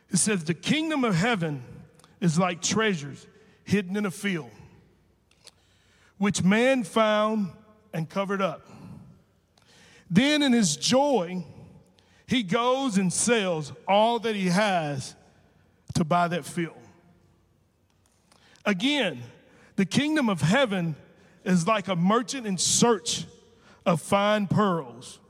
It says, the kingdom of heaven is like treasures hidden in a field, which man found and covered up. Then in his joy, he goes and sells all that he has to buy that field. Again, the kingdom of heaven is like a merchant in search of fine pearls,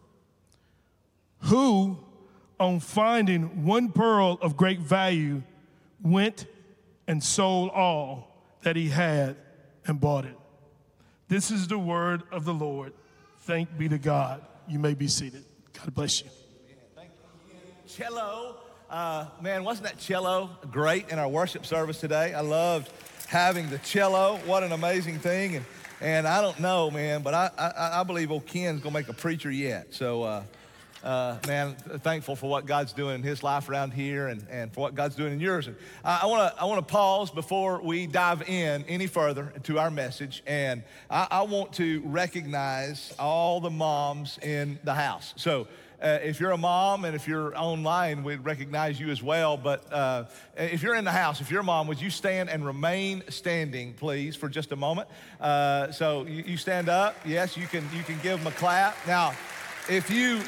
who, on finding one pearl of great value, went and sold all that he had and bought it. This is the word of the Lord. Thank be to God. You may be seated. God bless you. Thank you. Cello. Man, wasn't that cello great in our worship service today? I loved having the cello. What an amazing thing. And I don't know, man, but I believe old Ken's going to make a preacher yet. So, man, thankful for what God's doing in his life around here and for what God's doing in yours. And I want to pause before we dive in any further to our message. And I want to recognize all the moms in the house. So if you're a mom and if you're online, we'd recognize you as well. But if you're in the house, if you're a mom, would you stand and remain standing, please, for just a moment? So you stand up. Yes, you can give them a clap. Now, if you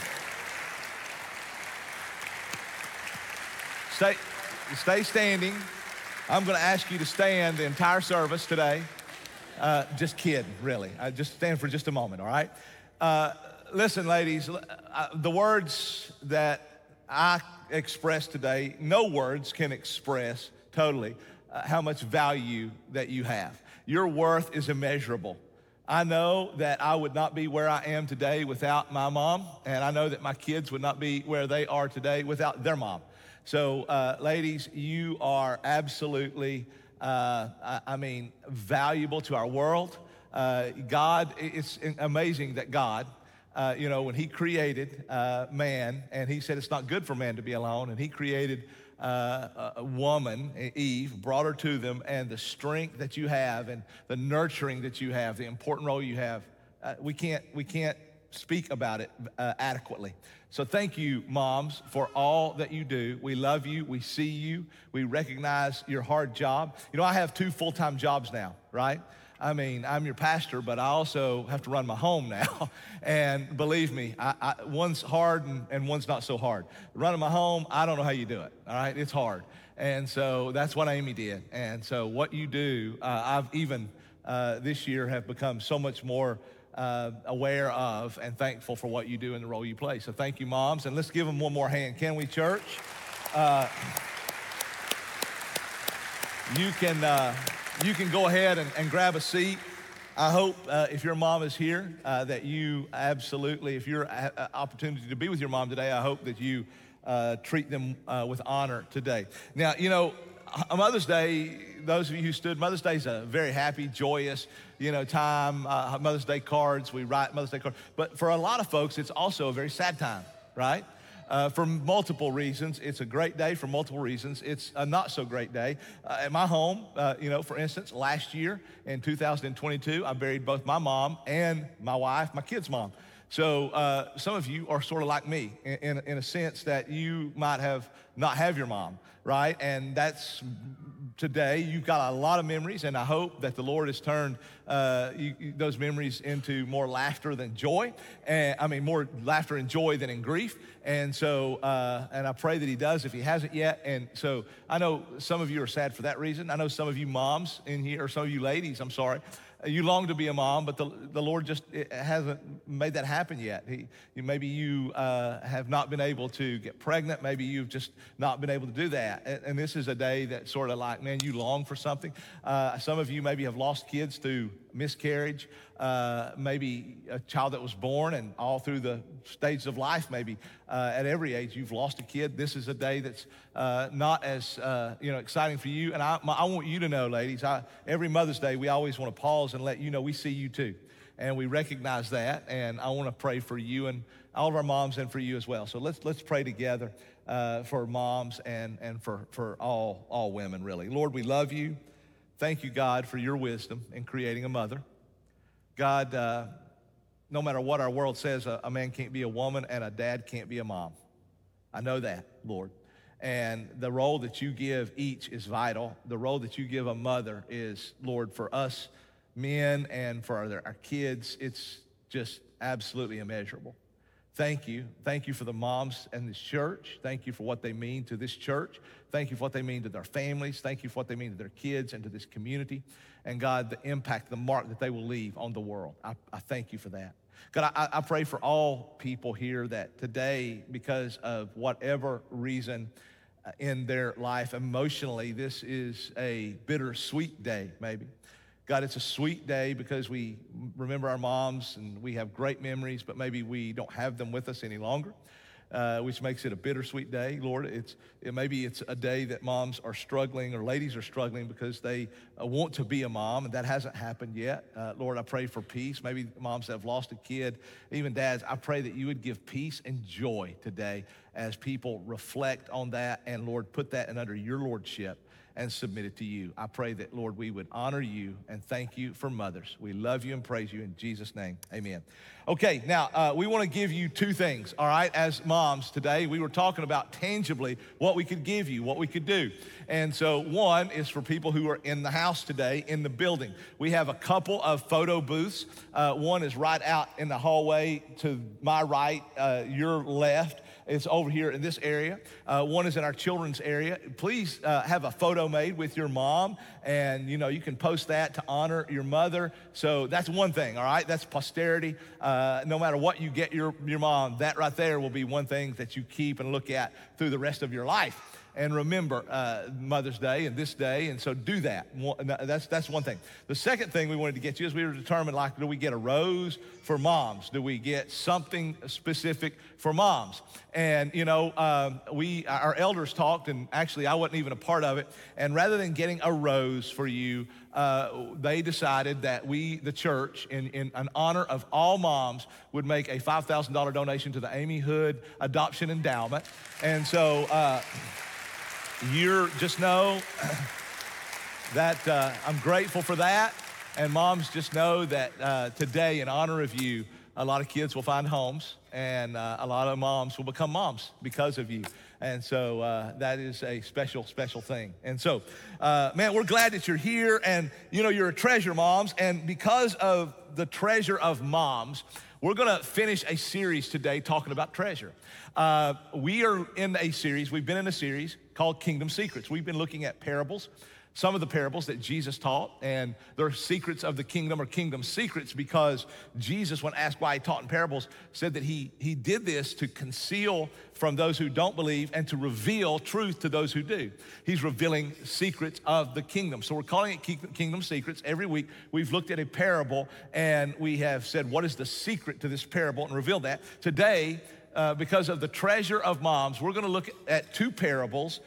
stay standing, I'm going to ask you to stand the entire service today. Just kidding, really. Just stand for just a moment, all right? Listen, ladies, the words that I express today, no words can express totally how much value that you have. Your worth is immeasurable. I know that I would not be where I am today without my mom, and I know that my kids would not be where they are today without their mom. So, ladies, you are absolutely, valuable to our world. God, it's amazing that God, when he created man, and he said it's not good for man to be alone, and he created a woman, Eve, brought her to them, and the strength that you have and the nurturing that you have, the important role you have, we can't speak about it adequately. So thank you, moms, for all that you do. We love you. We see you. We recognize your hard job. You know, I have 2 full-time jobs now, right? I mean, I'm your pastor, but I also have to run my home now. And believe me, one's hard and one's not so hard. Running my home, I don't know how you do it, all right? It's hard. And so that's what Amy did. And so what you do, I've even this year have become so much more aware of and thankful for what you do and the role you play. So thank you, moms. And let's give them one more hand. Can we, church? You can go ahead and grab a seat. I hope if your mom is here that you absolutely, if you're opportunity to be with your mom today, I hope that you treat them with honor today. Now, you know, Mother's Day, those of you who stood, Mother's Day is a very happy, joyous, time. Mother's Day cards, we write Mother's Day cards. But for a lot of folks, it's also a very sad time, right? For multiple reasons. It's a great day for multiple reasons. It's a not so great day. At my home, for instance, last year in 2022, I buried both my mom and my wife, my kid's mom. So some of you are sort of like me in a sense that you might not have your mom, right? And that's today. You've got a lot of memories, and I hope that the Lord has turned those memories into more laughter than joy. More laughter and joy than in grief. And so, and I pray that he does if he hasn't yet. And so I know some of you are sad for that reason. I know some of you moms in here, or some of you ladies, I'm sorry, you long to be a mom, but the Lord just hasn't made that happen yet. Maybe you have not been able to get pregnant. Maybe you've just not been able to do that. And this is a day that sort of like, man, you long for something. Some of you maybe have lost kids through miscarriage, maybe a child that was born, and all through the stages of life, maybe at every age you've lost a kid. This is a day that's not as exciting for you. And I want you to know, ladies, every Mother's Day we always want to pause and let you know we see you too, and we recognize that. And I want to pray for you and all of our moms, and for you as well. So let's pray together for moms and for all women, really. Lord, we love you. Thank you, God, for your wisdom in creating a mother. God, no matter what our world says, a man can't be a woman and a dad can't be a mom. I know that, Lord. And the role that you give each is vital. The role that you give a mother is, Lord, for us men and for our kids, it's just absolutely immeasurable. Thank you. Thank you for the moms in this church. Thank you for what they mean to this church. Thank you for what they mean to their families. Thank you for what they mean to their kids and to this community. And God, the impact, the mark that they will leave on the world. I thank you for that. God, I pray for all people here that today, because of whatever reason in their life emotionally, this is a bittersweet day, maybe. God, it's a sweet day because we remember our moms and we have great memories, but maybe we don't have them with us any longer, which makes it a bittersweet day. Lord, maybe it's a day that moms are struggling or ladies are struggling because they want to be a mom, and that hasn't happened yet. Lord, I pray for peace. Maybe moms that have lost a kid, even dads, I pray that you would give peace and joy today as people reflect on that, and Lord, put that under your lordship and submit it to you. I pray that, Lord, we would honor you and thank you for mothers. We love you and praise you in Jesus' name, amen. Okay, now we want to give you two things, all right? As moms today, we were talking about tangibly what we could give you, what we could do. And so one is for people who are in the house today, in the building. We have a couple of photo booths. One is right out in the hallway to my right, your left. It's over here in this area. One is in our children's area. Please have a photo made with your mom, and you can post that to honor your mother. So that's one thing, all right? That's posterity. No matter what you get your mom, that right there will be one thing that you keep and look at through the rest of your life. And remember Mother's Day and this day, and so do that. That's one thing. The second thing we wanted to get you is we were determined, like, do we get a rose for moms? Do we get something specific for moms? And our elders talked, and actually I wasn't even a part of it. And rather than getting a rose for you, they decided that we, the church, in honor of all moms, would make a $5,000 donation to the Amy Hood Adoption Endowment. And so you just know that I'm grateful for that. And moms, just know that today, in honor of you, a lot of kids will find homes, and a lot of moms will become moms because of you. And so that is a special, special thing. And so, man, we're glad that you're here, and you're a treasure, moms. And because of the treasure of moms, we're gonna finish a series today talking about treasure. We are in a series, we've been in a series called Kingdom Secrets. We've been looking at parables, some of the parables that Jesus taught, and they're secrets of the kingdom or kingdom secrets because Jesus, when asked why he taught in parables, said that he did this to conceal from those who don't believe and to reveal truth to those who do. He's revealing secrets of the kingdom. So we're calling it Kingdom Secrets. Every week we've looked at a parable and we have said, what is the secret to this parable, and revealed that. Today, because of the treasure of moms, we're gonna look at two parables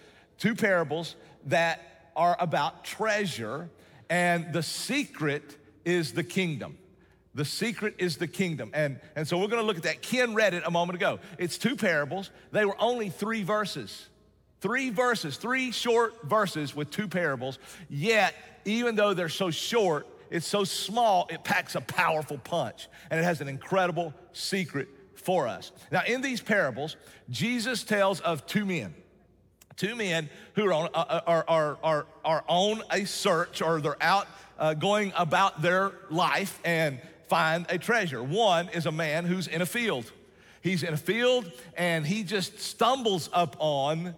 that are about treasure, and the secret is the kingdom. The secret is the kingdom. And so we're gonna look at that. Ken read it a moment ago. It's two parables. They were only 3 verses. 3 verses, 3 short verses with 2 parables. Yet, even though they're so short, it's so small, it packs a powerful punch. And it has an incredible secret for us. Now, in these parables, Jesus tells of 2 men. 2 men who are on a search, or they're out going about their life and find a treasure. One is a man who's in a field. He's in a field and he just stumbles upon,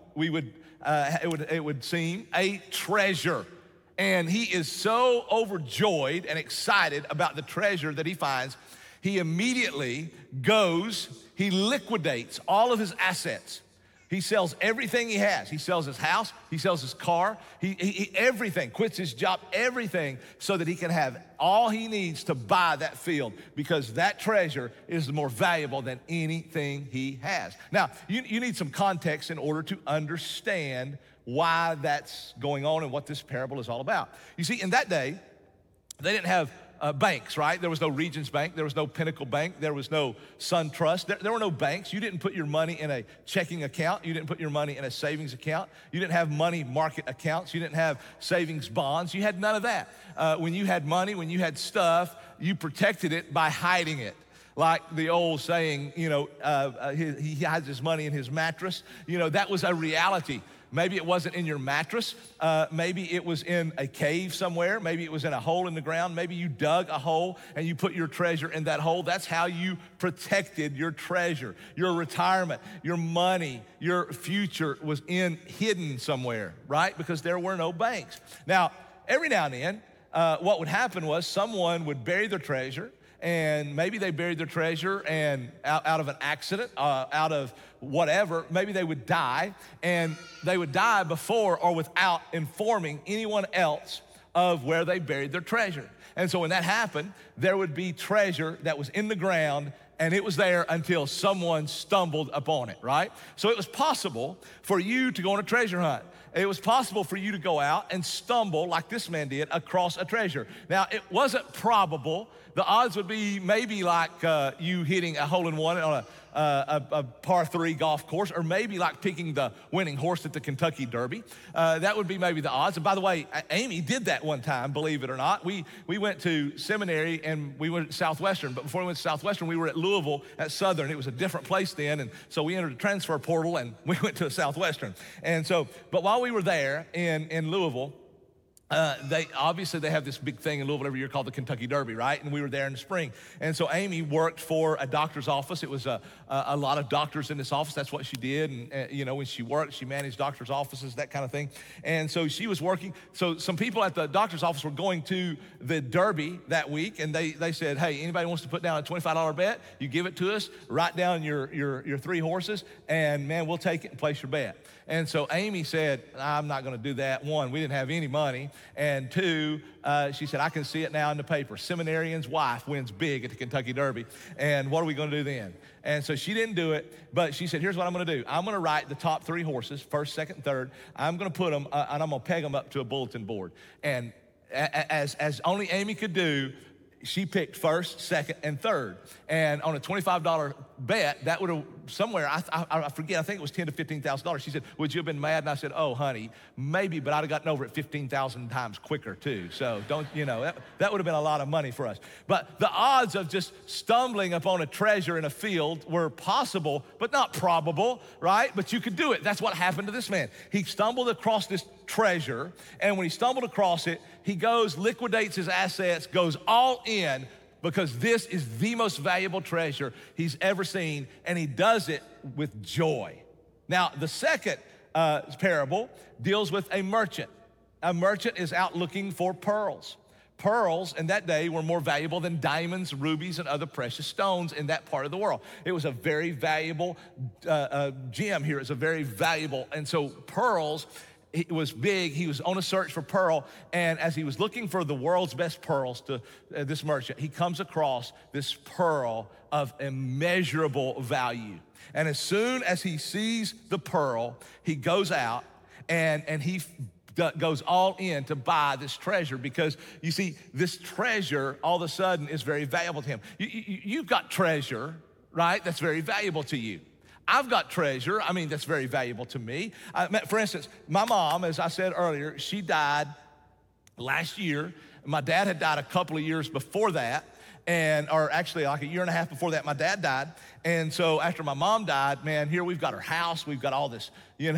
it would seem, a treasure. And he is so overjoyed and excited about the treasure that he finds, he immediately goes, he liquidates all of his assets. He sells everything he has. He sells his house, he sells his car, he everything, quits his job, everything, so that he can have all he needs to buy that field, because that treasure is more valuable than anything he has. Now, you need some context in order to understand why that's going on and what this parable is all about. You see, in that day, they didn't have banks, right? There was no Regions Bank. There was no Pinnacle Bank. There was no SunTrust. There were no banks. You didn't put your money in a checking account. You didn't put your money in a savings account. You didn't have money market accounts. You didn't have savings bonds. You had none of that. When you had money, when you had stuff, you protected it by hiding it. Like the old saying, he hides his money in his mattress. That was a reality. Maybe it wasn't in your mattress. Maybe it was in a cave somewhere. Maybe it was in a hole in the ground. Maybe you dug a hole and you put your treasure in that hole. That's how you protected your treasure, your retirement, your money, your future was hidden somewhere, right? Because there were no banks. Now, every now and then, what would happen was someone would bury their treasure, and maybe they buried their treasure and out of an accident, out of whatever, maybe they would die, and they would die before or without informing anyone else of where they buried their treasure. And so when that happened, there would be treasure that was in the ground, and it was there until someone stumbled upon it, right? So it was possible for you to go on a treasure hunt. It was possible for you to go out and stumble, like this man did, across a treasure. Now, it wasn't probable. The odds would be maybe like you hitting a hole-in-one on a par 3 golf course, or maybe like picking the winning horse at the Kentucky Derby. That would be maybe the odds. And by the way, Amy did that one time, believe it or not. We went to seminary and we went to Southwestern, but before we went to Southwestern, we were at Louisville at Southern. It was a different place then, and so we entered a transfer portal and we went to Southwestern. And so, but while we were there in Louisville, they have this big thing in Louisville every year called the Kentucky Derby, right? And we were there in the spring. And so Amy worked for a doctor's office. It was a lot of doctors in this office. That's what she did. And, when she worked, she managed doctor's offices, that kind of thing. And so she was working. So some people at the doctor's office were going to the Derby that week. And they said, hey, anybody wants to put down a $25 bet? You give it to us, write down your 3 horses, and man, we'll take it and place your bet. And so Amy said, I'm not going to do that. 1, we didn't have any money. And 2, she said, I can see it now in the paper. Seminarian's wife wins big at the Kentucky Derby. And what are we going to do then? And so she didn't do it, but she said, here's what I'm going to do. I'm going to write the top 3 horses, first, second, third. I'm going to put them, and I'm going to peg them up to a bulletin board. And as only Amy could do, she picked first, second, and third. And on a $25 bet, that would have somewhere, I forget, I think it was $10,000 to $15,000. She said, would you have been mad? And I said, oh, honey, maybe, but I'd have gotten over it 15,000 times quicker too. So that would have been a lot of money for us. But the odds of just stumbling upon a treasure in a field were possible, but not probable, right? But you could do it. That's what happened to this man. He stumbled across this treasure, and when he stumbled across it, he goes, liquidates his assets, goes all in, because this is the most valuable treasure he's ever seen, and he does it with joy. Now, the second parable deals with a merchant. A merchant is out looking for pearls. Pearls in that day were more valuable than diamonds, rubies, and other precious stones in that part of the world. It was a very valuable gem here. It's a very valuable, and so pearls, it was big. He was on a search for pearl, and as he was looking for the world's best pearls to this merchant, he comes across this pearl of immeasurable value. And as soon as he sees the pearl, he goes out and he goes all in to buy this treasure, because you see, this treasure all of a sudden is very valuable to him. You've got treasure, right? That's very valuable to you. I've got treasure, that's very valuable to me. For instance, my mom, as I said earlier, she died last year. My dad had died a couple of years before that, or actually like a year and a half before that, my dad died. And so after my mom died, man, here we've got our house. We've got all this,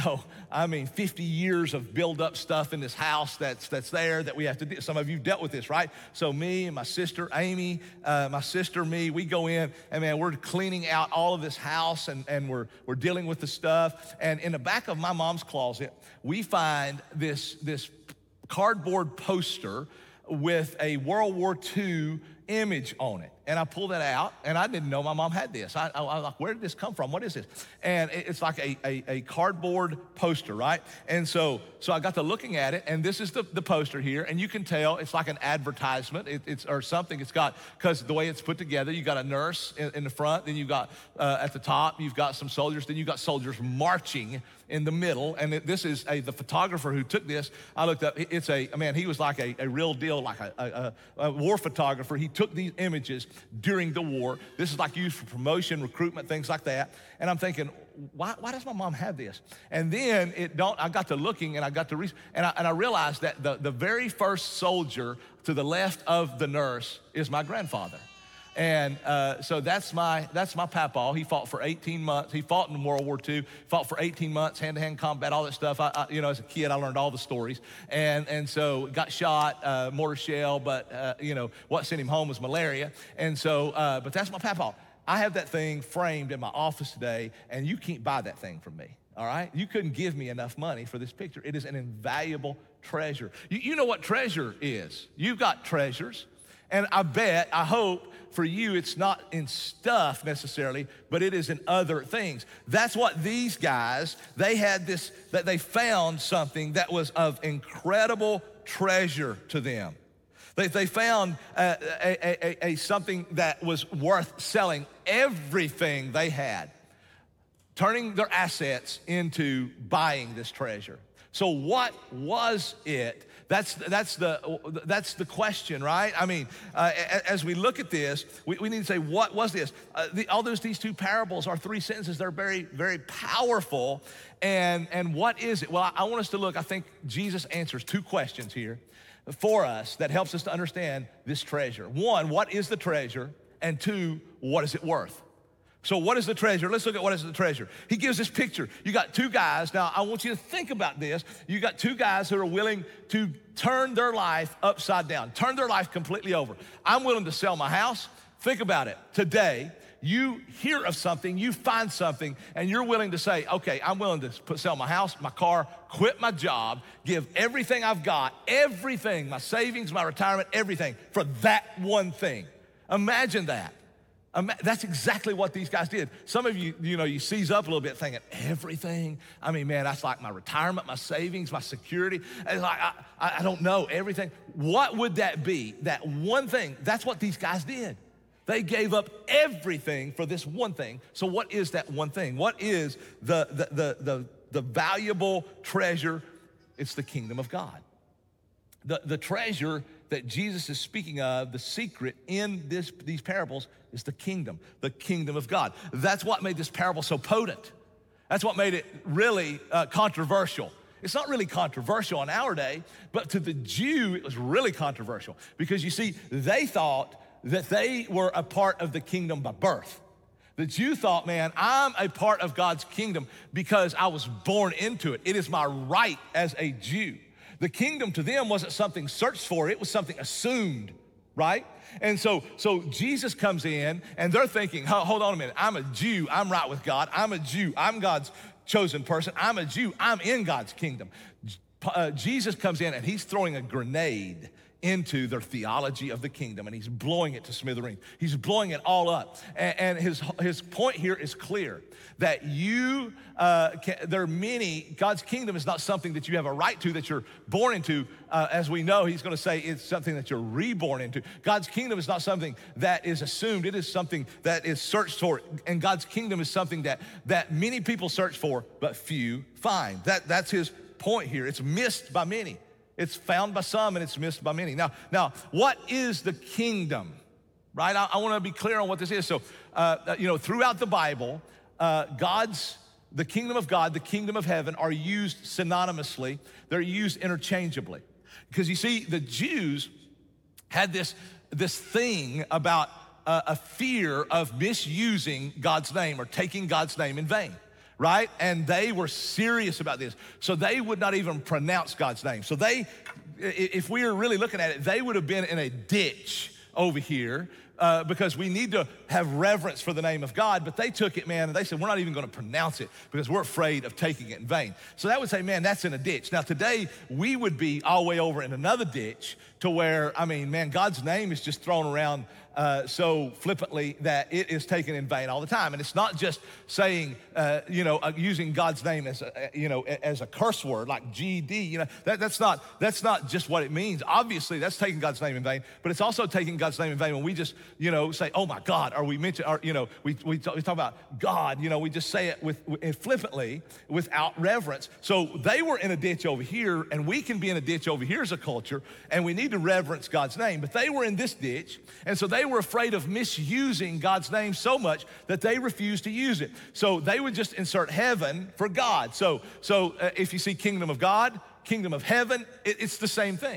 50 years of build up stuff in this house that's there that we have to do. Some of you dealt with this, right? So me and my sister, Amy, me, we go in and man, we're cleaning out all of this house and we're dealing with the stuff. And in the back of my mom's closet, we find this cardboard poster with a World War II image on it. And I pulled that out, and I didn't know my mom had this. I was like, where did this come from? What is this? And it's like a cardboard poster, right? And so I got to looking at it, and this is the poster here, and you can tell it's like an advertisement or something. It's got, because the way it's put together, you got a nurse in the front, then you've got at the top, you've got some soldiers, then you've got soldiers marching in the middle, and this is the photographer who took this. I looked up, he was like a real deal, like a war photographer. He took these images during the war. This is like used for promotion, recruitment, things like that. And I'm thinking, why does my mom have this? And then I got to looking and I got to read, and I realized that the very first soldier to the left of the nurse is my grandfather. And so that's my papaw. He fought for 18 months. He fought in World War II, fought for 18 months, hand-to-hand combat, all that stuff. As a kid, I learned all the stories. And so got shot, mortar shell, but, what sent him home was malaria. And so, but that's my papaw. I have that thing framed in my office today, and you can't buy that thing from me, all right? You couldn't give me enough money for this picture. It is an invaluable treasure. You know what treasure is. You've got treasures. And I hope for you, it's not in stuff necessarily, but it is in other things. That's what these guys, they had this, that they found something that was of incredible treasure to them. They found something that was worth selling everything they had, turning their assets into buying this treasure. So what was it? That's the question, right? I mean, as we look at this, we need to say, what was this? These two parables are 3 sentences. They're very, very powerful. And what is it? Well, I want us to look. I think Jesus answers 2 questions here for us that helps us to understand this treasure. 1, what is the treasure? And 2, what is it worth? So what is the treasure? Let's look at what is the treasure. He gives this picture. You got 2 guys. Now, I want you to think about this. You got 2 guys who are willing to turn their life upside down, turn their life completely over. I'm willing to sell my house. Think about it. Today, you hear of something, you find something, and you're willing to say, okay, I'm willing to sell my house, my car, quit my job, give everything I've got, everything, my savings, my retirement, everything, for that one thing. Imagine that. That's exactly what these guys did. Some of you, you seize up a little bit thinking, everything? I mean, man, that's like my retirement, my savings, my security. It's like, I don't know, everything. What would that be? That one thing, that's what these guys did. They gave up everything for this one thing. So what is that one thing? What is the valuable treasure? It's the kingdom of God. The treasure that Jesus is speaking of, the secret in these parables, is the kingdom of God. That's what made this parable so potent. That's what made it really controversial. It's not really controversial in our day, but to the Jew, it was really controversial because you see, they thought that they were a part of the kingdom by birth. The Jew thought, man, I'm a part of God's kingdom because I was born into it. It is my right as a Jew. The kingdom to them wasn't something searched for, it was something assumed, right? And so Jesus comes in and they're thinking, hold on a minute, I'm a Jew, I'm right with God. I'm a Jew, I'm God's chosen person. I'm a Jew, I'm in God's kingdom. Jesus comes in and he's throwing a grenade into their theology of the kingdom, and he's blowing it to smithereens. He's blowing it all up. And his point here is clear, that there are many, God's kingdom is not something that you have a right to, that you're born into. As we know, he's gonna say it's something that you're reborn into. God's kingdom is not something that is assumed, it is something that is searched for. And God's kingdom is something that many people search for, but few find. That's his point here. It's missed by many. It's found by some and it's missed by many. Now, what is the kingdom, right? I want to be clear on what this is. So, throughout the Bible, the kingdom of God, the kingdom of heaven are used synonymously. They're used interchangeably. Because you see, the Jews had this thing about a fear of misusing God's name or taking God's name in vain. Right? And they were serious about this. So they would not even pronounce God's name. So if we were really looking at it, they would have been in a ditch over here because we need to have reverence for the name of God. But they took it, man, and they said, we're not even going to pronounce it because we're afraid of taking it in vain. So that would say, man, that's in a ditch. Now today, we would be all the way over in another ditch to where, I mean, man, God's name is just thrown around so flippantly that it is taken in vain all the time. And it's not just saying, using God's name as a curse word like GD. That's not just what it means. Obviously, that's taking God's name in vain, but it's also taking God's name in vain when we just, say, oh my God, or we mention, or, we talk about God, we just say it with flippantly without reverence. So they were in a ditch over here, and we can be in a ditch over here as a culture, and we need to reverence God's name. But they were in this ditch, and so they were afraid of misusing God's name so much that they refused to use it. So they would just insert heaven for God. So if you see kingdom of God, kingdom of heaven, it's the same thing.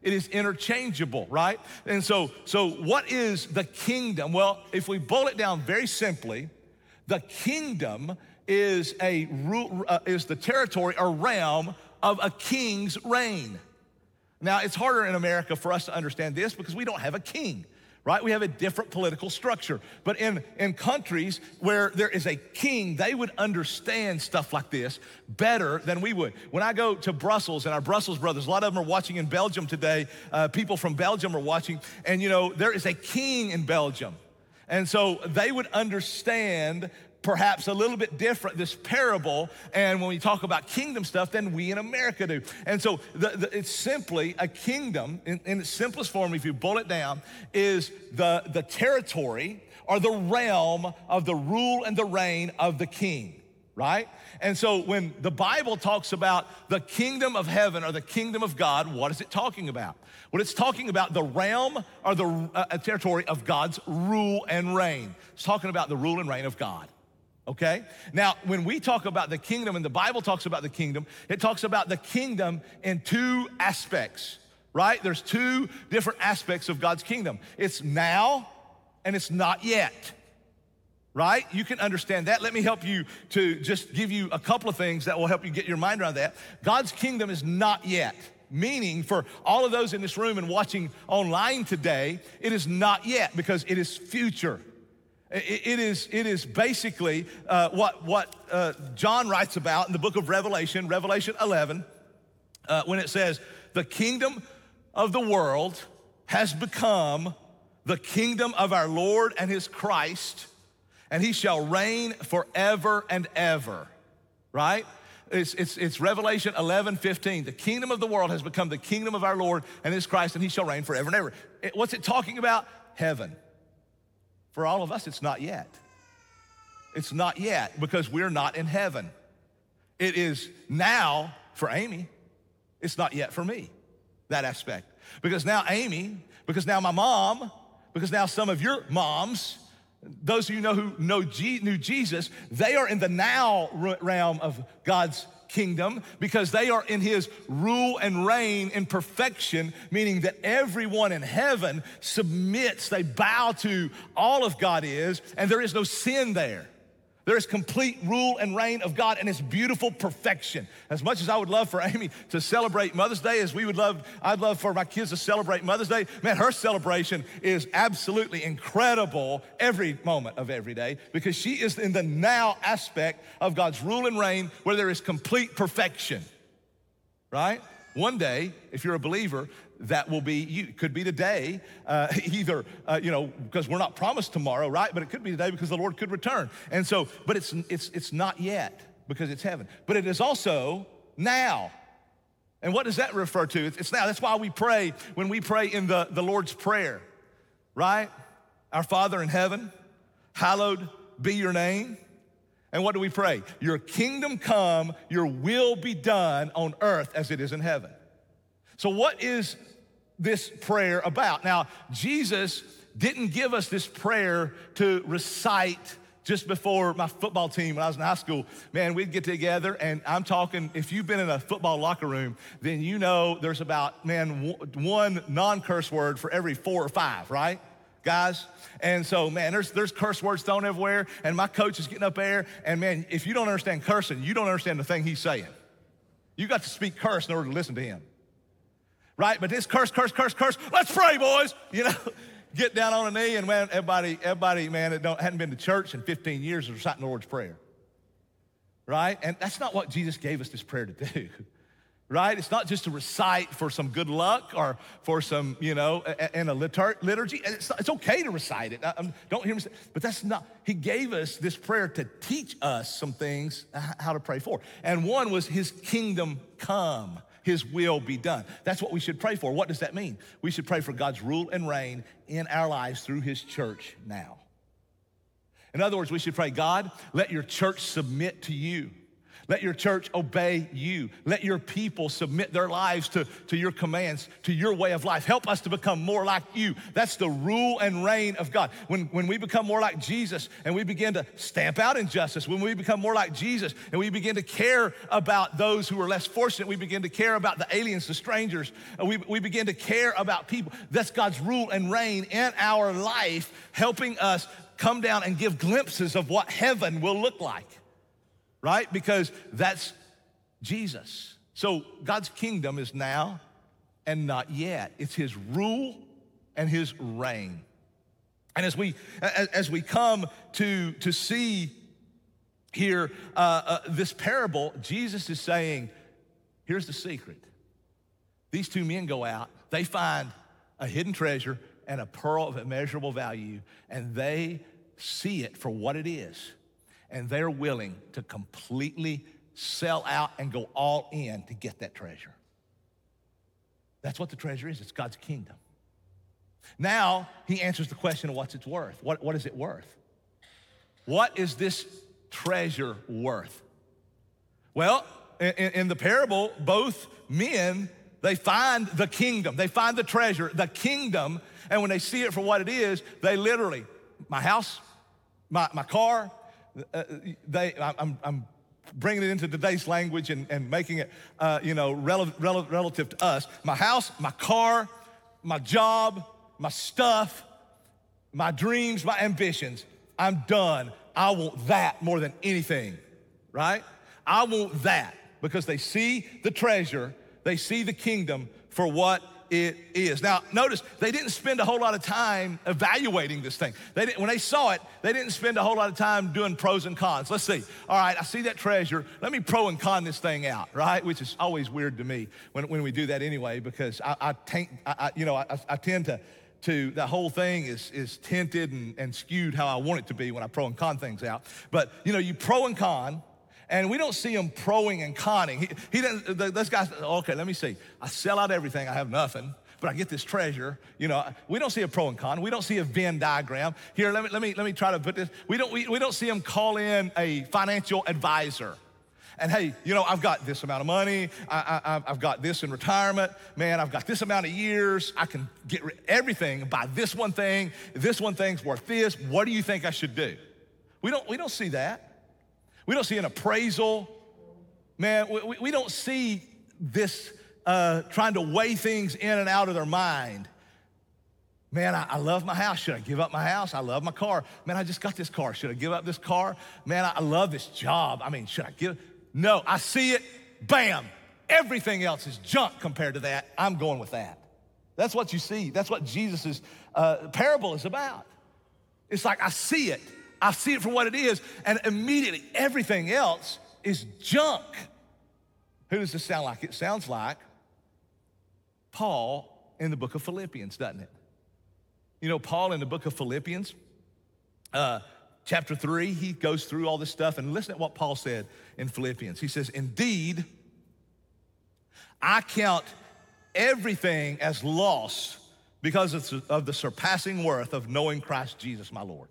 It is interchangeable, right? And so what is the kingdom? Well, if we boil it down very simply, the kingdom is is the territory or realm of a king's reign. Now, it's harder in America for us to understand this because we don't have a king, right? We have a different political structure. But in countries where there is a king, they would understand stuff like this better than we would. When I go to Brussels, and our Brussels brothers, a lot of them are watching in Belgium today. People from Belgium are watching. And, you know, there is a king in Belgium. And so they would understand perhaps a little bit different this parable, and when we talk about kingdom stuff, than we in America do. And so it's simply a kingdom, in its simplest form, if you boil it down, is the territory or the realm of the rule and the reign of the king, right? And so when the Bible talks about the kingdom of heaven or the kingdom of God, what is it talking about? Well, it's talking about the realm or the territory of God's rule and reign. It's talking about the rule and reign of God. Okay? Now, when we talk about the kingdom and the Bible talks about the kingdom, it talks about the kingdom in two aspects, right? There's two different aspects of God's kingdom. It's now and it's not yet, right? You can understand that. Let me help you to just give you a couple of things that will help you get your mind around that. God's kingdom is not yet, meaning for all of those in this room and watching online today, it is not yet because it is future. It is basically what John writes about in the book of Revelation 11, when it says, the kingdom of the world has become the kingdom of our Lord and his Christ, and he shall reign forever and ever, right? It's Revelation 11:15. The kingdom of the world has become the kingdom of our Lord and his Christ, and he shall reign forever and ever. What's it talking about? Heaven. For all of us, it's not yet. It's not yet because we're not in heaven. It is now for Amy. It's not yet for me, that aspect. Because now Amy, because now my mom, because now some of your moms, those of you who knew Jesus, they are in the now realm of God's kingdom because they are in his rule and reign in perfection, meaning that everyone in heaven submits, they bow to all of God is, and there is no sin there. There is complete rule and reign of God and it's beautiful perfection. As much as I would love for Amy to celebrate Mother's Day as I'd love for my kids to celebrate Mother's Day, man, her celebration is absolutely incredible every moment of every day because she is in the now aspect of God's rule and reign where there is complete perfection, right? One day, if you're a believer, that will be you. Could be today, either, because we're not promised tomorrow, right? But it could be today because the Lord could return. And so, but it's not yet because it's heaven. But it is also now. And what does that refer to? It's now. That's why we pray when we pray in the Lord's Prayer, right? Our Father in heaven, hallowed be your name. And what do we pray? Your kingdom come, your will be done on earth as it is in heaven. So what is this prayer about? Now, Jesus didn't give us this prayer to recite just before my football team when I was in high school. Man, we'd get together, and I'm talking, if you've been in a football locker room, then you know there's about, one non-curse word for every 4 or 5, right? Guys, and so, man, there's curse words thrown everywhere, and my coach is getting up there, and man, if you don't understand cursing, you don't understand the thing he's saying. You got to speak curse in order to listen to him, right? But this curse, let's pray, boys, get down on a knee, and man, everybody, man, that hadn't been to church in 15 years is reciting the Lord's Prayer, right? And that's not what Jesus gave us this prayer to do. Right? It's not just to recite for some good luck or for some, in a liturgy. It's okay to recite it. Don't hear me say, but that's not. He gave us this prayer to teach us some things how to pray for. And one was his kingdom come, his will be done. That's what we should pray for. What does that mean? We should pray for God's rule and reign in our lives through his church now. In other words, we should pray, God, let your church submit to you. Let your church obey you. Let your people submit their lives to your commands, to your way of life. Help us to become more like you. That's the rule and reign of God. When we become more like Jesus and we begin to stamp out injustice, when we become more like Jesus and we begin to care about those who are less fortunate, we begin to care about the aliens, the strangers, we begin to care about people. That's God's rule and reign in our life, helping us come down and give glimpses of what heaven will look like. Right? Because that's Jesus. So God's kingdom is now and not yet. It's his rule and his reign. And as we come to see here this parable, Jesus is saying, here's the secret. These two men go out, they find a hidden treasure and a pearl of immeasurable value, and they see it for what it is. And they're willing to completely sell out and go all in to get that treasure. That's what the treasure is. It's God's kingdom. Now, he answers the question of what's it worth. What is it worth? What is this treasure worth? Well, in the parable, both men, they find the kingdom. They find the treasure, the kingdom, and when they see it for what it is, they literally, my house, my car, I'm bringing it into today's language and making it, relative to us. My house, my car, my job, my stuff, my dreams, my ambitions. I'm done. I want that more than anything, right? I want that because they see the treasure, they see the kingdom for what it is. Now, notice they didn't spend a whole lot of time evaluating this thing. When they saw it, they didn't spend a whole lot of time doing pros and cons. Let's see. All right, I see that treasure. Let me pro and con this thing out, right? Which is always weird to me when we do that anyway, because I tend to the whole thing is tinted and skewed how I want it to be when I pro and con things out. But you pro and con. And we don't see him proing and conning. He doesn't. This guy says, okay, let me see. I sell out everything. I have nothing, but I get this treasure. We don't see a pro and con. We don't see a Venn diagram. Here, let me try to put this. We don't see him call in a financial advisor. And hey, I've got this amount of money. I've got this in retirement. Man, I've got this amount of years. I can get everything, buy this one thing. This one thing's worth this. What do you think I should do? We don't see that. We don't see an appraisal. Man, we don't see this trying to weigh things in and out of their mind. Man, I love my house. Should I give up my house? I love my car. Man, I just got this car. Should I give up this car? Man, I love this job. I mean, should I give? No, I see it. Bam. Everything else is junk compared to that. I'm going with that. That's what you see. That's what Jesus' parable is about. It's like I see it. I see it for what it is, and immediately everything else is junk. Who does this sound like? It sounds like Paul in the book of Philippians, doesn't it? Paul in the book of Philippians, chapter 3, he goes through all this stuff, and listen to what Paul said in Philippians. He says, indeed, I count everything as loss because of the surpassing worth of knowing Christ Jesus, my Lord.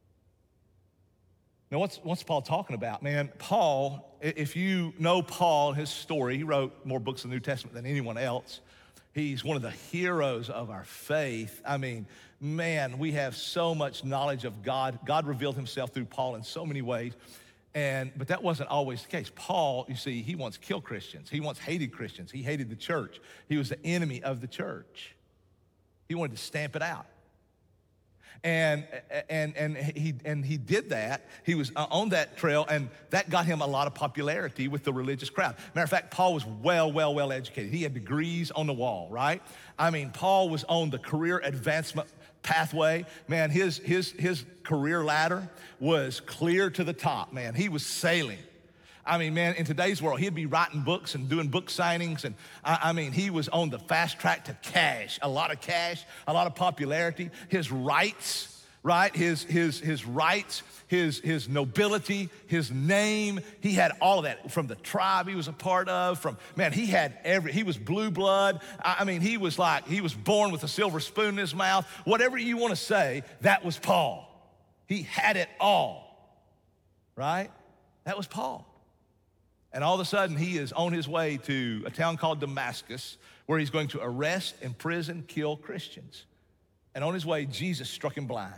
Now, what's Paul talking about? Man, Paul, if you know Paul, his story, he wrote more books in the New Testament than anyone else. He's one of the heroes of our faith. I mean, man, we have so much knowledge of God. God revealed himself through Paul in so many ways. But that wasn't always the case. Paul, you see, he once killed Christians. He once hated Christians. He hated the church. He was the enemy of the church. He wanted to stamp it out. And he did that. He was on that trail, and that got him a lot of popularity with the religious crowd. Matter of fact, Paul was well educated. He had degrees on the wall, right? I mean, Paul was on the career advancement pathway. Man, his career ladder was clear to the top, man. He was sailing. I mean, man, in today's world, he'd be writing books and doing book signings. And I mean, he was on the fast track to cash, a lot of popularity. His rights, right? His rights, his nobility, his name. He had all of that from the tribe he was a part of. He was blue blood. I mean, he was born with a silver spoon in his mouth. Whatever you want to say, that was Paul. He had it all, right? That was Paul. And all of a sudden, he is on his way to a town called Damascus, where he's going to arrest, imprison, kill Christians. And on his way, Jesus struck him blind.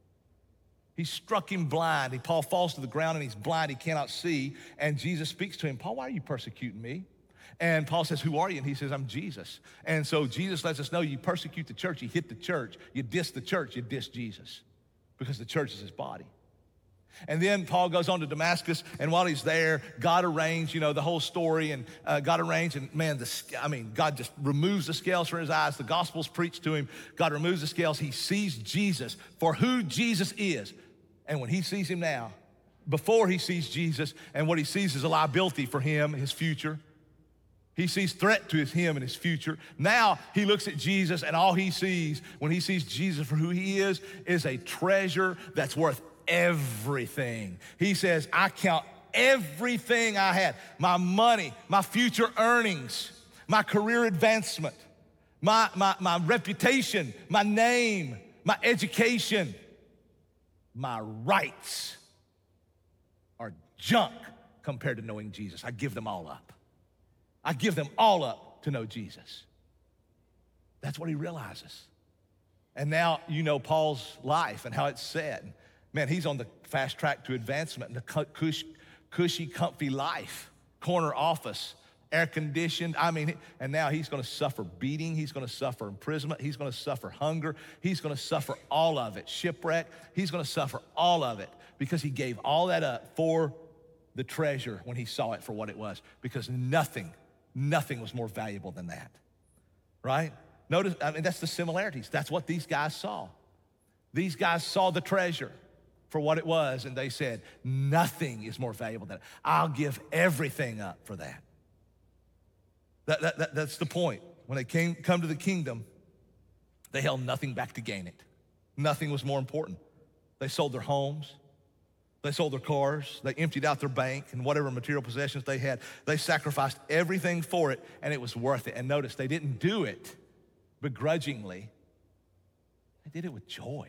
He struck him blind. Paul falls to the ground and he's blind. He cannot see. And Jesus speaks to him, Paul, why are you persecuting me? And Paul says, who are you? And he says, I'm Jesus. And so Jesus lets us know you persecute the church, you hit the church, you diss the church, you diss Jesus, because the church is his body. And then Paul goes on to Damascus, and while he's there, God arranged, the whole story, and God arranged, and man, God just removes the scales from his eyes. The gospel's preached to him. God removes the scales. He sees Jesus for who Jesus is. And when he sees him now, before he sees Jesus, and what he sees is a liability for him, his future. He sees threat to him and his future. Now he looks at Jesus, and all he sees when he sees Jesus for who he is a treasure that's worth everything. He says, I count everything I had, my money, my future earnings, my career advancement, my reputation, my name, my education, my rights are junk compared to knowing Jesus. I give them all up. I give them all up to know Jesus. That's what he realizes. And now you know Paul's life and how it's said. Man, he's on the fast track to advancement in the cushy, comfy life, corner office, air conditioned. And now he's gonna suffer beating, he's gonna suffer imprisonment, he's gonna suffer hunger, he's gonna suffer all of it, shipwreck, he's gonna suffer all of it because he gave all that up for the treasure when he saw it for what it was, because nothing was more valuable than that, right? Notice, that's the similarities. That's what these guys saw. These guys saw the treasure for what it was, and they said, nothing is more valuable than it. I'll give everything up for that. That's the point. When they come to the kingdom, they held nothing back to gain it. Nothing was more important. They sold their homes, they sold their cars, they emptied out their bank and whatever material possessions they had. They sacrificed everything for it, and it was worth it. And notice, they didn't do it begrudgingly. They did it with joy.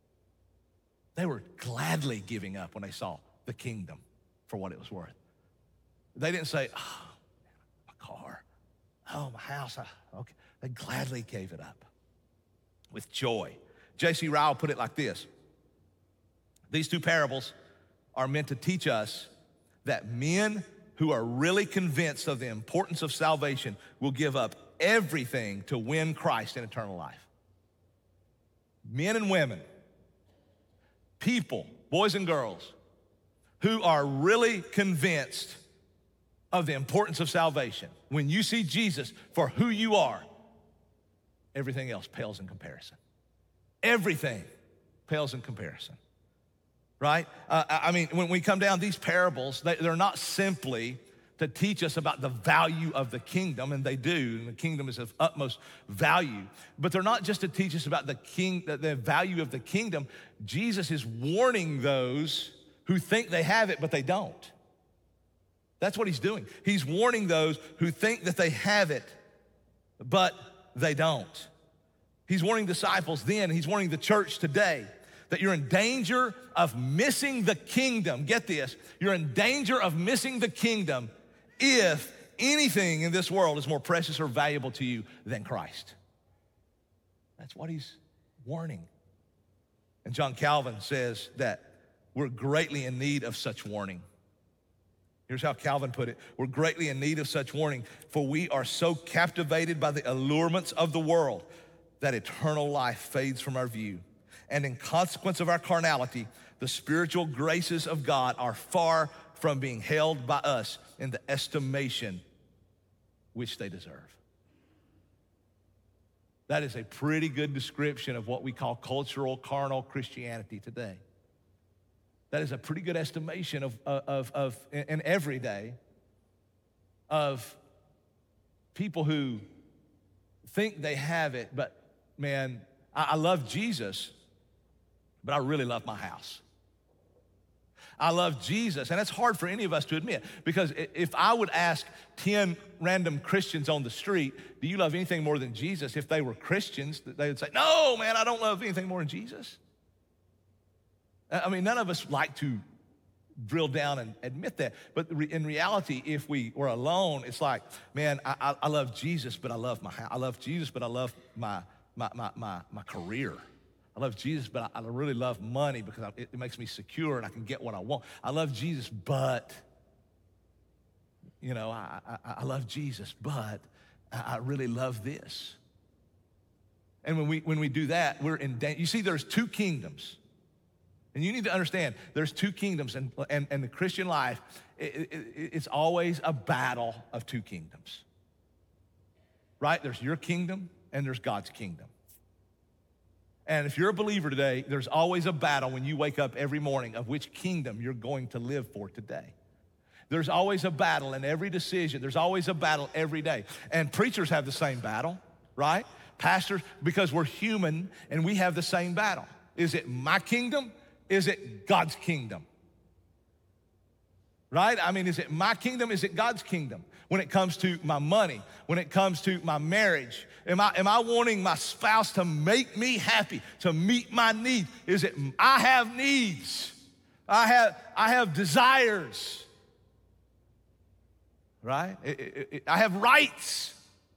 They were gladly giving up when they saw the kingdom for what it was worth. They didn't say, oh, my car, oh, my house, okay. They gladly gave it up with joy. J.C. Ryle put it like this: these two parables are meant to teach us that men who are really convinced of the importance of salvation will give up everything to win Christ in eternal life. Men and women, people, boys and girls, who are really convinced of the importance of salvation. When you see Jesus for who you are, everything else pales in comparison. Everything pales in comparison, right? When we come down these parables, they're not simply to teach us about the value of the kingdom, and they do, and the kingdom is of utmost value. But they're not just to teach us about the value of the kingdom. Jesus is warning those who think they have it, but they don't. That's what he's doing. He's warning those who think that they have it, but they don't. He's warning disciples then, he's warning the church today that you're in danger of missing the kingdom. Get this, you're in danger of missing the kingdom if anything in this world is more precious or valuable to you than Christ. That's what he's warning. And John Calvin says that we're greatly in need of such warning. Here's how Calvin put it: we're greatly in need of such warning, for we are so captivated by the allurements of the world that eternal life fades from our view. And in consequence of our carnality, the spiritual graces of God are far from being held by us in the estimation which they deserve. That is a pretty good description of what we call cultural, carnal Christianity today. That is a pretty good estimation of in every day of people who think they have it, but man, I love Jesus, but I really love my house. I love Jesus, and it's hard for any of us to admit, because if I would ask 10 random Christians on the street, do you love anything more than Jesus? If they were Christians, they would say, no, man, I don't love anything more than Jesus. None of us like to drill down and admit that. But in reality, if we were alone, it's like, man, I love Jesus, but I love my house. I love Jesus, but I love my career. I love Jesus, but I really love money because it makes me secure and I can get what I want. I love Jesus, but, I love Jesus, but I really love this. And when we do that, we're in danger. You see, there's two kingdoms. And you need to understand, there's two kingdoms, and the Christian life, it's always a battle of two kingdoms. Right? There's your kingdom and there's God's kingdom. And if you're a believer today, there's always a battle when you wake up every morning of which kingdom you're going to live for today. There's always a battle in every decision. There's always a battle every day. And preachers have the same battle, right? Pastors, because we're human and we have the same battle. Is it my kingdom? Is it God's kingdom? Right? I mean, is it my kingdom? Is it God's kingdom? When it comes to my money, when it comes to my marriage, am I wanting my spouse to make me happy, to meet my needs? Is it, I have needs. I have desires. Right? I have rights.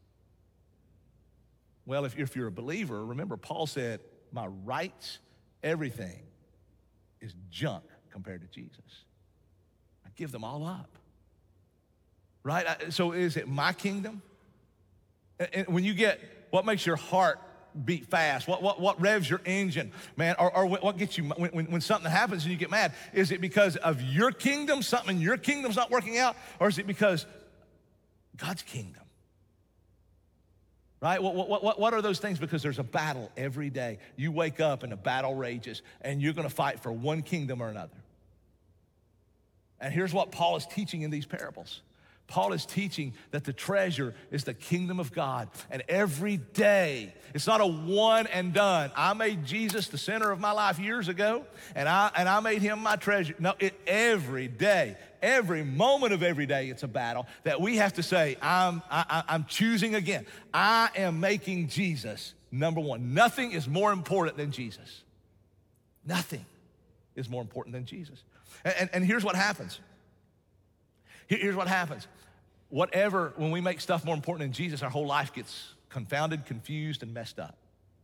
Well, if you're a believer, remember Paul said, my rights, everything is junk compared to Jesus. I give them all up. Right? So is it my kingdom? And when you get, what makes your heart beat fast? What revs your engine, man? Or what gets you, when something happens and you get mad, is it because of your kingdom, something in your kingdom's not working out? Or is it because God's kingdom? Right? What are those things? Because there's a battle every day. You wake up and a battle rages, and you're going to fight for one kingdom or another. And here's what Paul is teaching in these parables. Paul is teaching that the treasure is the kingdom of God. And every day, it's not a one and done. I made Jesus the center of my life years ago, and I made him my treasure. No, every day, every moment of every day, it's a battle that we have to say, I'm choosing again. I am making Jesus number one. Nothing is more important than Jesus. Nothing is more important than Jesus. And here's what happens. Here's what happens. When we make stuff more important than Jesus, our whole life gets confounded, confused, and messed up.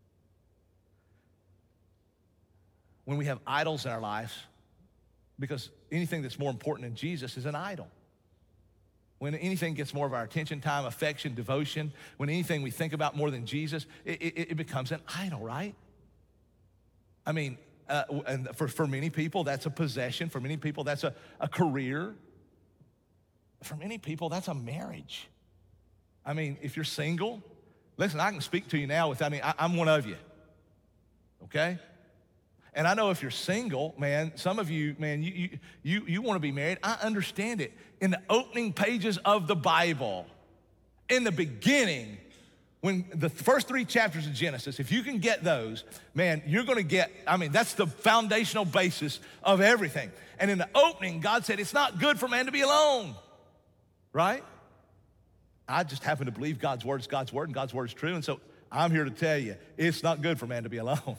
When we have idols in our lives, because anything that's more important than Jesus is an idol. When anything gets more of our attention, time, affection, devotion, when anything we think about more than Jesus, it becomes an idol, right? I mean, and for many people, that's a possession. For many people, that's a career. For many people, that's a marriage. I mean, if you're single, listen, I can speak to you now I'm one of you, okay? And I know if you're single, man, some of you, man, you want to be married. I understand it. In the opening pages of the Bible, in the beginning, when the first 3 chapters of Genesis, if you can get those, man, you're going to get, that's the foundational basis of everything. And in the opening, God said, it's not good for man to be alone. Right? I just happen to believe God's word is God's word and God's word is true. And so I'm here to tell you, it's not good for man to be alone.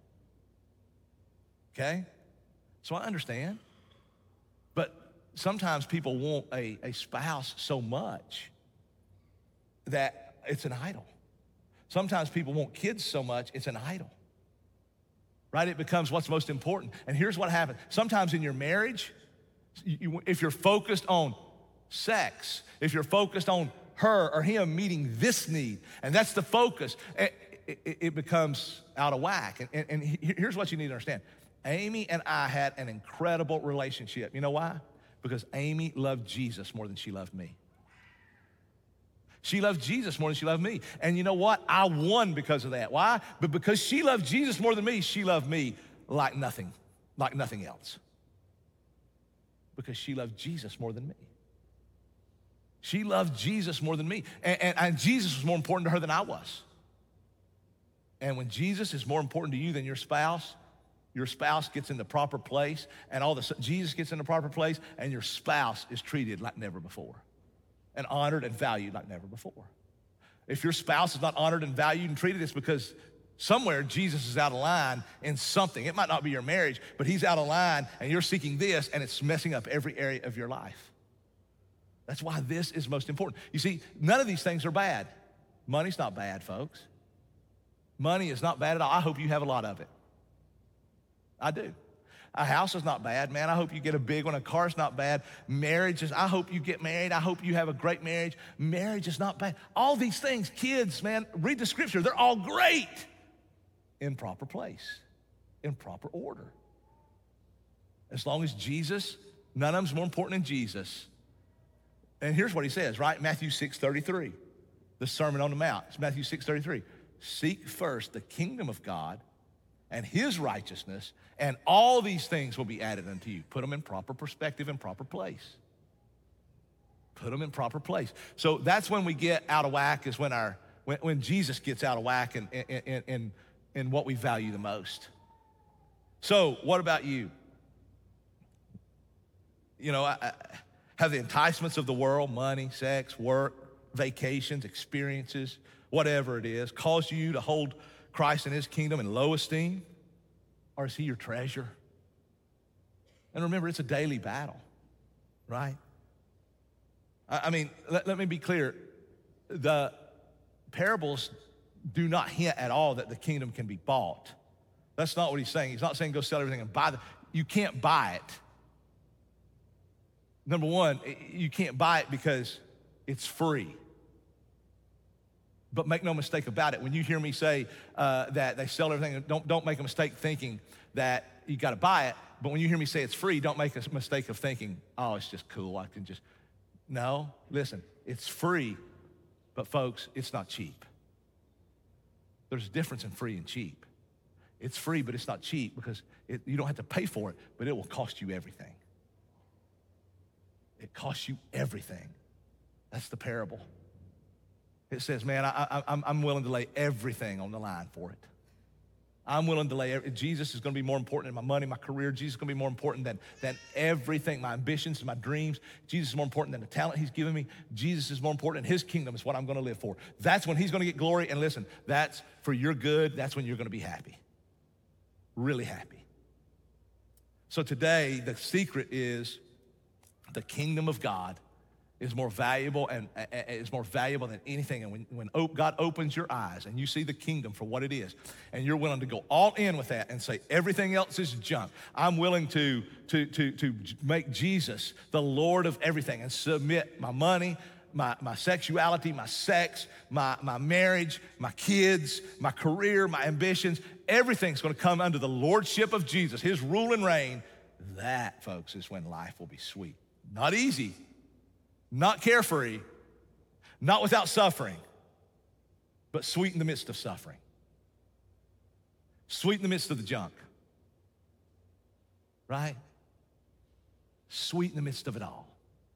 Okay? So I understand. But sometimes people want a spouse so much that it's an idol. Sometimes people want kids so much, it's an idol. Right? It becomes what's most important. And here's what happens. Sometimes in your marriage, if you're focused on sex, if you're focused on her or him meeting this need, and that's the focus, it becomes out of whack. And here's what you need to understand. Amy and I had an incredible relationship. You know why? Because Amy loved Jesus more than she loved me. She loved Jesus more than she loved me. And you know what? I won because of that. Why? But because she loved Jesus more than me, she loved me like nothing else. Because she loved Jesus more than me. She loved Jesus more than me. And Jesus was more important to her than I was. And when Jesus is more important to you than your spouse gets in the proper place, and Jesus gets in the proper place, and your spouse is treated like never before, and honored and valued like never before. If your spouse is not honored and valued and treated, it's because Somewhere Jesus is out of line in something. It might not be your marriage, but he's out of line and you're seeking this and it's messing up every area of your life. That's why this is most important. You see, none of these things are bad. Money's not bad, folks. Money is not bad at all. I hope you have a lot of it. I do. A house is not bad, man. I hope you get a big one. A car's not bad. Marriage is, I hope you get married. I hope you have a great marriage. Marriage is not bad. All these things, kids, man, read the scripture. They're all great in proper place, in proper order. As long as Jesus, none of them's more important than Jesus. And here's what he says, right? Matthew 6:33, the Sermon on the Mount. It's Matthew 6:33. Seek first the kingdom of God and his righteousness, and all these things will be added unto you. Put them in proper perspective and proper place. Put them in proper place. So that's when we get out of whack, is when Jesus gets out of whack in what we value the most. So what about you? You know, have the enticements of the world, money, sex, work, vacations, experiences, whatever it is, caused you to hold Christ and his kingdom in low esteem? Or is he your treasure? And remember, it's a daily battle, right? I mean, let me be clear. The parables do not hint at all that the kingdom can be bought. That's not what he's saying. He's not saying go sell everything and buy you can't buy it. Number one, you can't buy it because it's free. But make no mistake about it. When you hear me say that they sell everything, don't make a mistake thinking that you got to buy it. But when you hear me say it's free, don't make a mistake of thinking, oh, it's just cool. I can just. No, listen, it's free, but folks, it's not cheap. There's a difference in free and cheap. It's free, but it's not cheap because you don't have to pay for it, but it will cost you everything. It costs you everything. That's the parable. It says, man, I'm willing to lay everything on the line for it. I'm willing to lay, Jesus is gonna be more important than my money, my career. Jesus is gonna be more important than everything, my ambitions, my dreams. Jesus is more important than the talent he's given me. Jesus is more important, and his kingdom is what I'm gonna live for. That's when he's gonna get glory, and listen, that's for your good. That's when you're gonna be happy, really happy. So today, the secret is the kingdom of God is more valuable and is more valuable than anything. And when God opens your eyes and you see the kingdom for what it is, and you're willing to go all in with that and say everything else is junk, I'm willing to make Jesus the Lord of everything and submit my money, my sexuality, my sex, my marriage, my kids, my career, my ambitions, everything's gonna come under the lordship of Jesus, his rule and reign. That, folks, is when life will be sweet. Not easy, not carefree, not without suffering, but sweet in the midst of suffering. Sweet in the midst of the junk, right? Sweet in the midst of it all.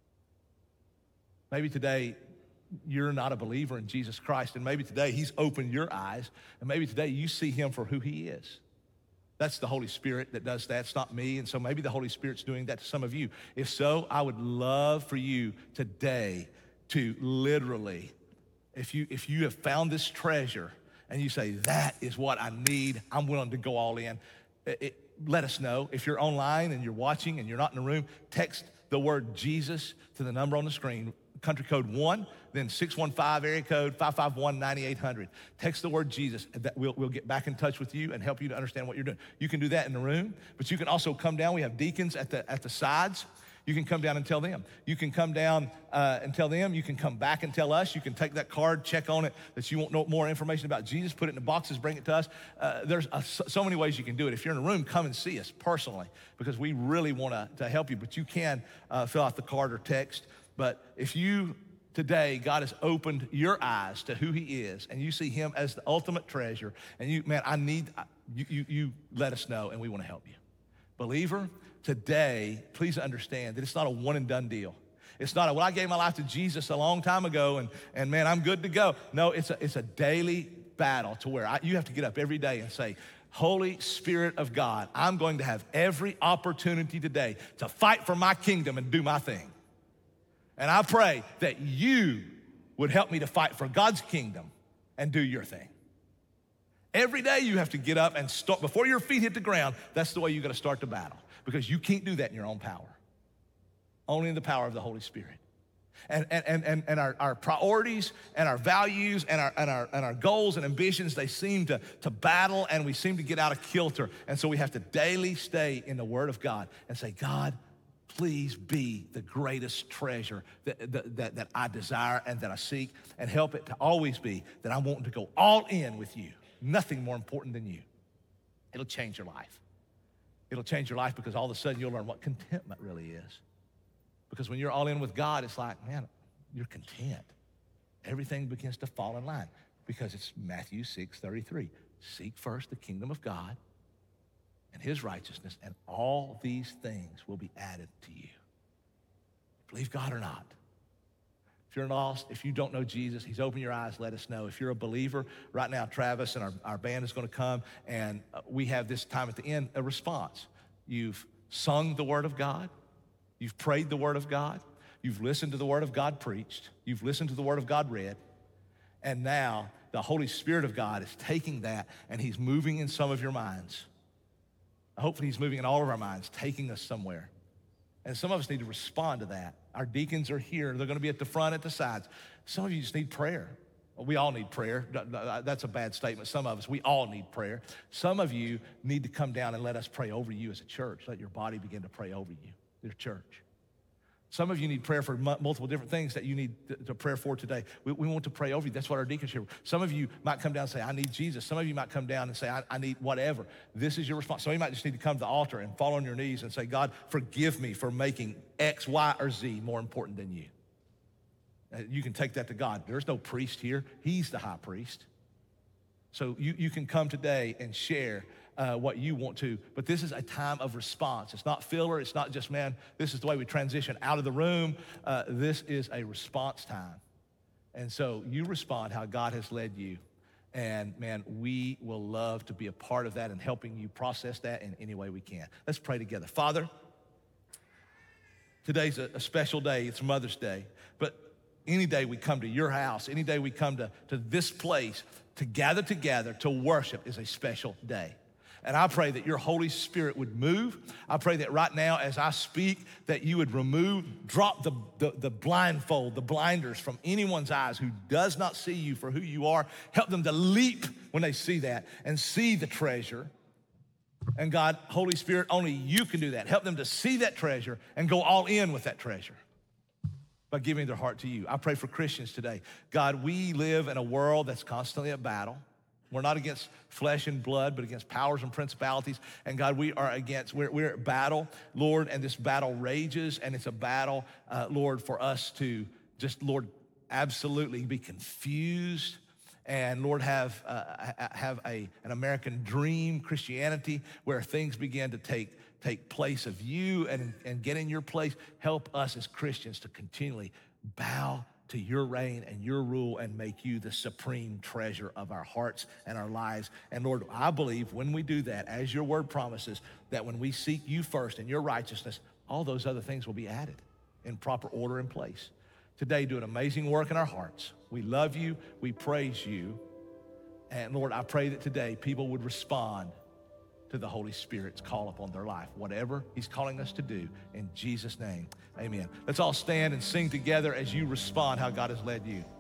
Maybe today you're not a believer in Jesus Christ, and maybe today he's opened your eyes, and maybe today you see him for who he is. That's the Holy Spirit that does that. It's not me. And so maybe the Holy Spirit's doing that to some of you. If so, I would love for you today to literally, if you have found this treasure and you say, that is what I need, I'm willing to go all in, let us know. If you're online and you're watching and you're not in the room, text the word Jesus to the number on the screen, country code 1, then 615 area code 551-9800. Text the word Jesus. We'll get back in touch with you and help you to understand what you're doing. You can do that in the room, but you can also come down. We have deacons at the sides. You can come down and tell them. You can come down and tell them. You can come back and tell us. You can take that card, check on it, that you want know more information about Jesus, put it in the boxes, bring it to us. There's so many ways you can do it. If you're in a room, come and see us personally, because we really want to help you, but you can fill out the card or text. But if you today, God has opened your eyes to who he is, and you see him as the ultimate treasure, and you let us know, and we want to help you. Believer, today, please understand that it's not a one and done deal. It's not I gave my life to Jesus a long time ago, and man, I'm good to go. No, it's a daily battle to where you have to get up every day and say, Holy Spirit of God, I'm going to have every opportunity today to fight for my kingdom and do my thing. And I pray that you would help me to fight for God's kingdom and do your thing. Every day you have to get up and start, before your feet hit the ground, that's the way you got to start the battle, because you can't do that in your own power. Only in the power of the Holy Spirit. And our priorities and our values and our goals and ambitions, they seem to battle, and we seem to get out of kilter. And so we have to daily stay in the Word of God and say, God, please be the greatest treasure that I desire and that I seek, and help it to always be that I'm wanting to go all in with you. Nothing more important than you. It'll change your life. It'll change your life, because all of a sudden you'll learn what contentment really is. Because when you're all in with God, it's like, man, you're content. Everything begins to fall in line, because it's Matthew 6:33. Seek first the kingdom of God and his righteousness, and all these things will be added to you. Believe God or not. If you're lost, if you don't know Jesus, he's opened your eyes, let us know. If you're a believer, right now, Travis and our band is going to come, and we have this time at the end, a response. You've sung the word of God. You've prayed the word of God. You've listened to the word of God preached. You've listened to the word of God read. And now the Holy Spirit of God is taking that, and he's moving in some of your minds. Hopefully he's moving in all of our minds, taking us somewhere. And some of us need to respond to that. Our deacons are here. They're going to be at the front, at the sides. Some of you just need prayer. Well, we all need prayer. That's a bad statement. Some of us, we all need prayer. Some of you need to come down and let us pray over you as a church. Let your body begin to pray over you, your church. Some of you need prayer for multiple different things that you need to pray for today. We want to pray over you. That's what our deacons here. Some of you might come down and say, I need Jesus. Some of you might come down and say, I need whatever. This is your response. Some of you might just need to come to the altar and fall on your knees and say, God, forgive me for making X, Y, or Z more important than you. You can take that to God. There's no priest here. He's the high priest. So you can come today and share what you want to, but this is a time of response. It's not filler. It's not just, man, this is the way we transition out of the room. This is a response time. And so you respond how God has led you. And man, we will love to be a part of that and helping you process that in any way we can. Let's pray together. Father, today's a special day. It's Mother's Day. But any day we come to your house, any day we come to this place to gather together to worship is a special day. And I pray that your Holy Spirit would move. I pray that right now as I speak, that you would drop the blindfold, the blinders from anyone's eyes who does not see you for who you are. Help them to leap when they see that and see the treasure. And God, Holy Spirit, only you can do that. Help them to see that treasure and go all in with that treasure by giving their heart to you. I pray for Christians today. God, we live in a world that's constantly at battle. We're not against flesh and blood, but against powers and principalities. And God, we're at battle, Lord, and this battle rages, and it's a battle, Lord, for us to just, Lord, absolutely be confused and, Lord, have an American dream Christianity where things begin to take place of you and get in your place. Help us as Christians to continually bow to your reign and your rule and make you the supreme treasure of our hearts and our lives. And Lord, I believe when we do that, as your word promises, that when we seek you first and your righteousness, all those other things will be added in proper order and place. Today, do an amazing work in our hearts. We love you, we praise you. And Lord, I pray that today people would respond to the Holy Spirit's call upon their life, whatever he's calling us to do. In Jesus' name, amen. Let's all stand and sing together as you respond how God has led you.